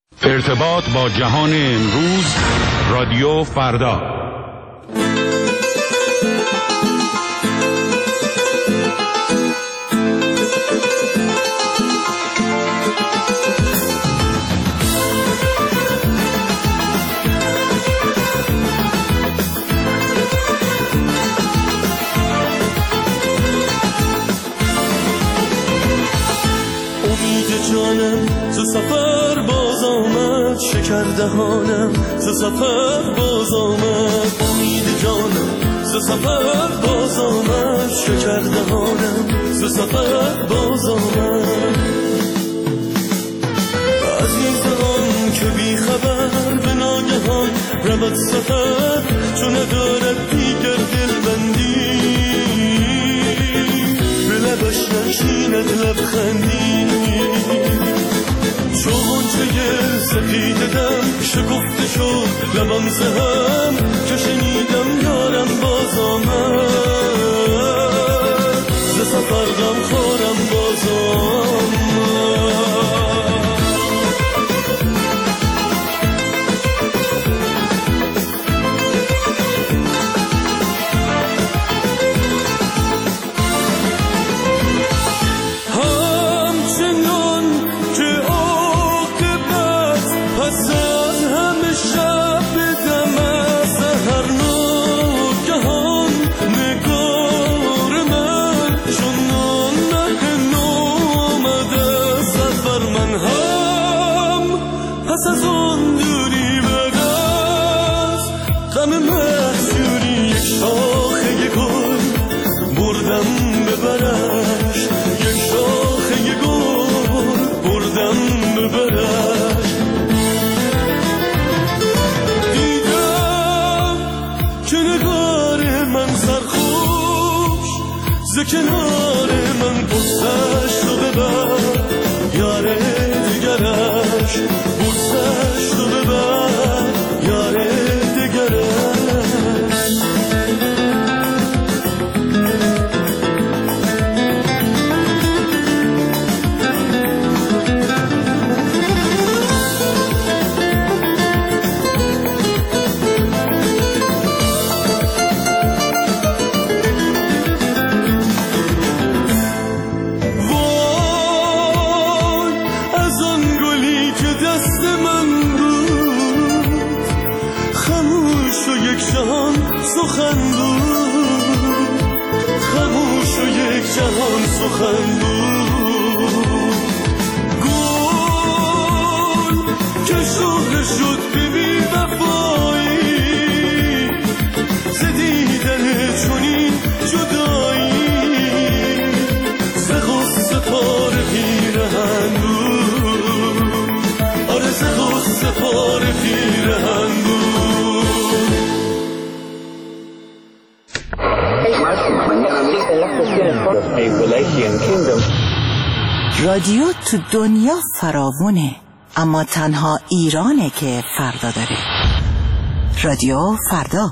ارتباط با جهان امروز، رادیو فردا. جانم ز سفر باز آمد، شکر دهانم ز سفر باز آمد. امید جانم ز سفر باز آمد، شکر دهانم ز سفر باز آمد. از این زمان که بی خبر به ناگهان رود سفر، چون ندارد دیگر دلبندی، به لبش نشیند لبخندی. چون چه سپید دم شکفته شد لبان زهم، که شنیدم یارم باز آمد. ز سفر غم خورم باز آمد. پس از اون دوری بعد از غم محجوری، یک شاخه گل بردم ببرش، یک شاخه گل بردم ببرش. دیدم که نگار من سرخوش ز کنار من بوسش رو ببر، یار دیگرش بوسش رو ببر، یار دیگرش. سخن بود خاموش و یک جهان سخن بود. گل که شهره شد به بی وفایی، ز دیدن چنین جدایی، ز غصه پاره پیرهن بود. آره ز غصه پاره پیرهن بود. رادیو تو دنیا فراوونه، اما تنها ایرانه که فردا داره. رادیو فردا.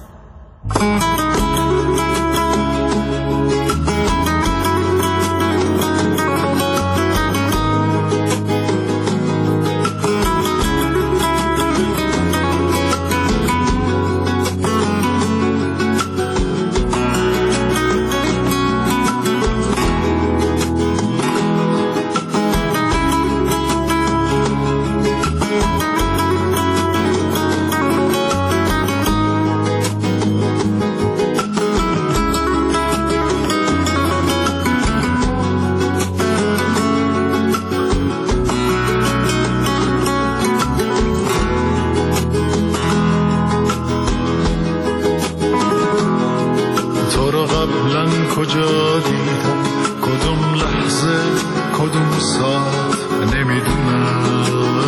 کجا دیدم کدوم لحظه کدوم ساعت نمیدونم،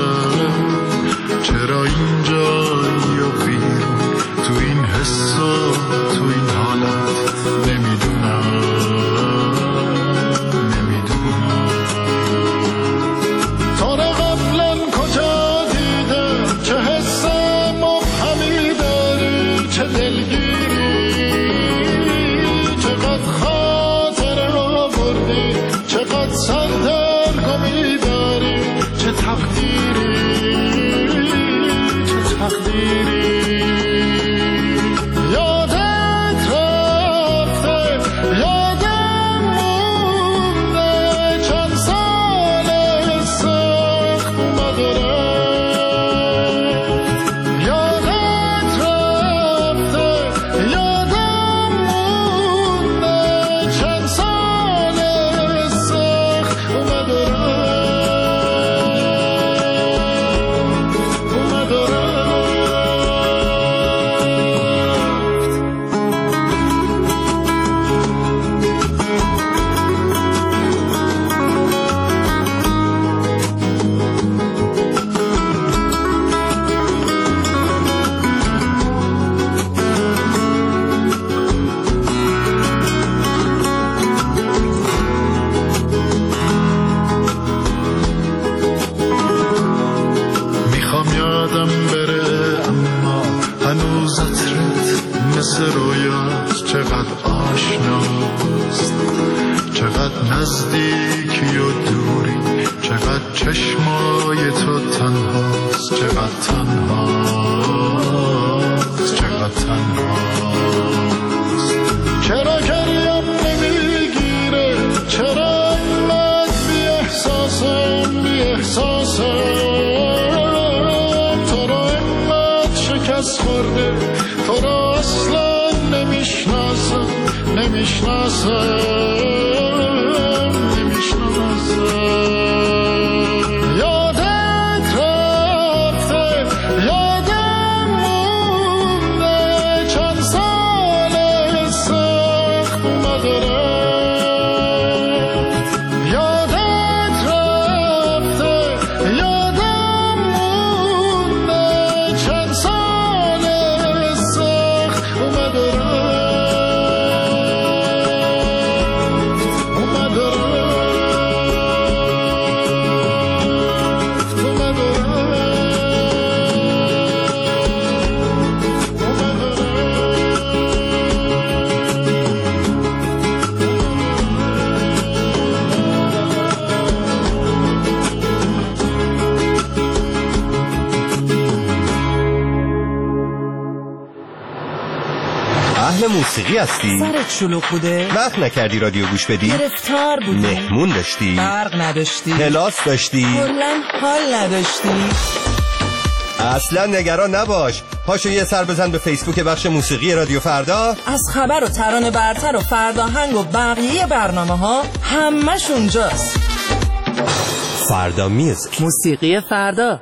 چرا اینجایی و بیرون تو این حس و تو این حالت نمیدونم. تو رو قبلا کجا دیدم، چه حس مبهمی داری، چه دلگیری، چقدر خاطر رو بردی، چقدر سردرگمی داری، چه تقدیری. موسیقی هستی؟ سرت شلوغ بوده؟ وقت نکردی رادیو گوش بدی؟ گرفتار بودی؟ مهمون داشتی؟ برق نداشتی؟ کلاس داشتی؟ کلاً حال نداشتی؟ اصلا نگران نباش، پاشو یه سر بزن به فیسبوک بخش موسیقی رادیو فردا. از خبر و ترانه برتر و فرداهنگ و بقیه برنامه ها همش اونجاست. فردا میوزیک، موسیقی فردا.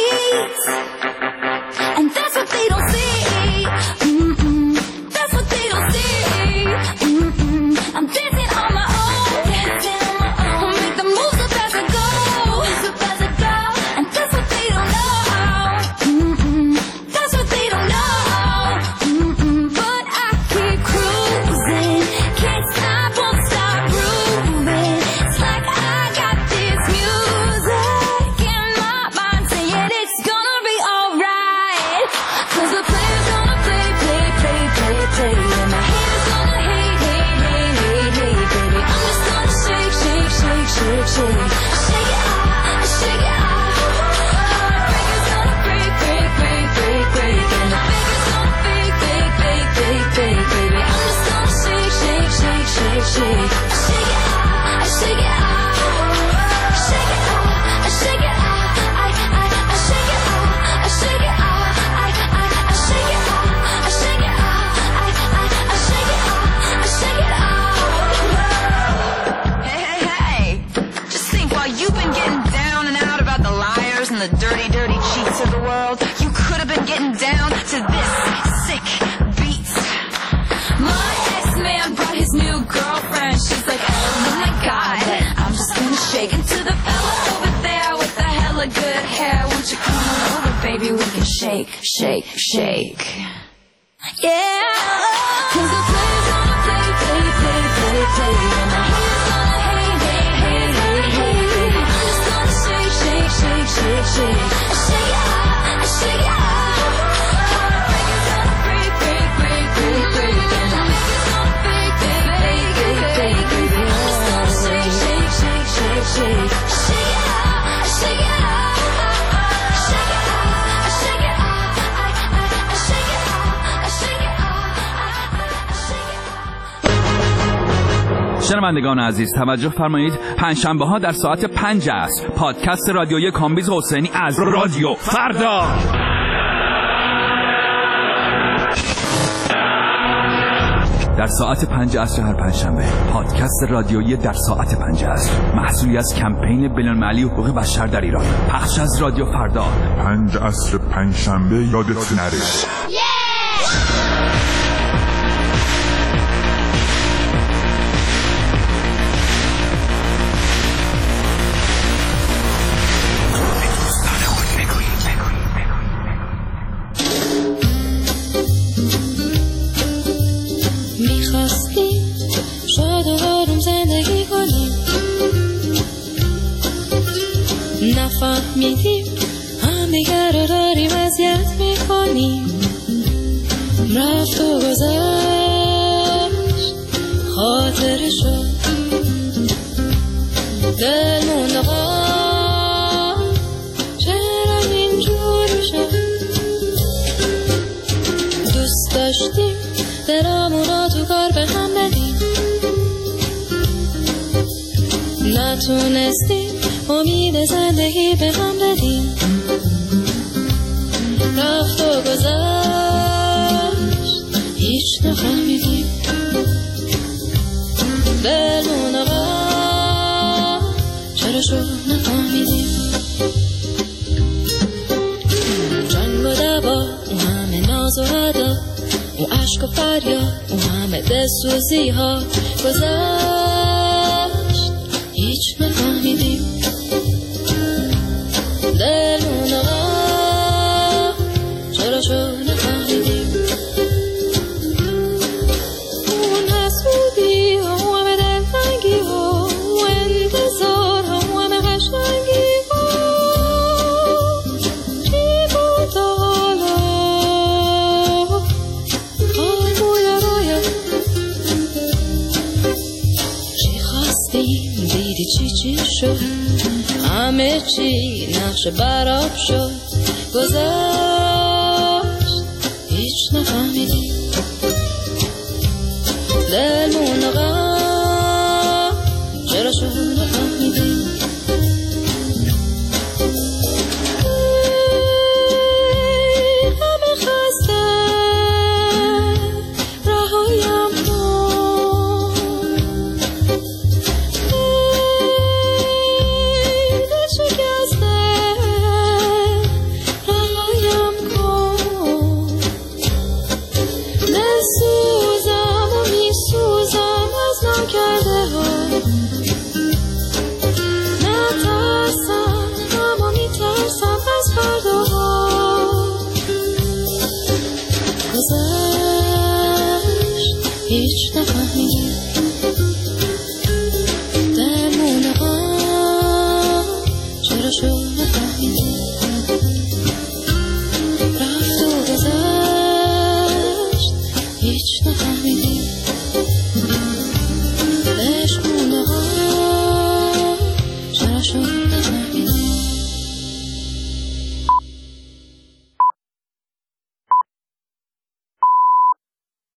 And that's what they don't see. That's what they don't that good hair, would you come on over, baby? We can shake, shake, shake. Yeah, 'cause the play's gonna play, play, play, play, play, and the haters gonna hate, hate, hate, hate, hate. I'm just gonna shake, shake, shake, shake, shake. I shake it out, I shake it out. Heartbreak is gonna break, break, break, break, break, and the haters gonna fake, fake, fake, fake, fake, fake. I'm just gonna shake, shake, shake, shake, shake. I shake it out, I shake it out. شنوندگان عزیز توجه فرمایید، پنجشنبه ها در ساعت 5 عصر پادکست رادیویی کامبیز حسینی از رادیو فردا در ساعت 5 عصر هر پنجشنبه. پادکست رادیویی در ساعت 5 عصر محصولی از کمپین بین‌المللی حقوق بشر در ایران، پخش از رادیو فردا. 5 عصر پنجشنبه یادت نره. شاد و آروم زندگی کنیم، نفهمیدیم هم دیگر رو داریم اذیت میکنیم. رفت و گذشت خاطر شد، دل موند آقا چرا اینجوری شد. دوست داشتیم دلمونو تو کار به هم بدیم، نتونستیم امید زندگی به هم بدیم. رفت و گذشت هیچ نفهمیدیم، دلمون آقا چرا شد نفهمیدیم. جنگ و دعوا، اون همه ناز و ادا، اون عشق و فریاد، اون همه دلسوزی ها گذشت هیچ نفهمیدیم. دلمون آقا چرا شد نفهمیدیم. اون حسودی ها، اون همه دلتنگی ها، اون انتظار ها، اون همه قشنگی ها، چی بود حالا حال بوده باید. چی خواستیم دیدی چی شد، همه چی نقش براب شد، گذشت هیچ نفهمیدیم. دلمون آقا چرا شد نفهمیدیم. همه خسته رهایم کن، دل شکسته رهایم کن. دل سوزم و می سوزم از ناکرده ها، نترسم اما می ترسم از فرداها. گذشت هیچ نفهمیدیم. دلمون آقا چرا شد نفهمیدیم. رفت و گذشت هیچ نفهمیدیم.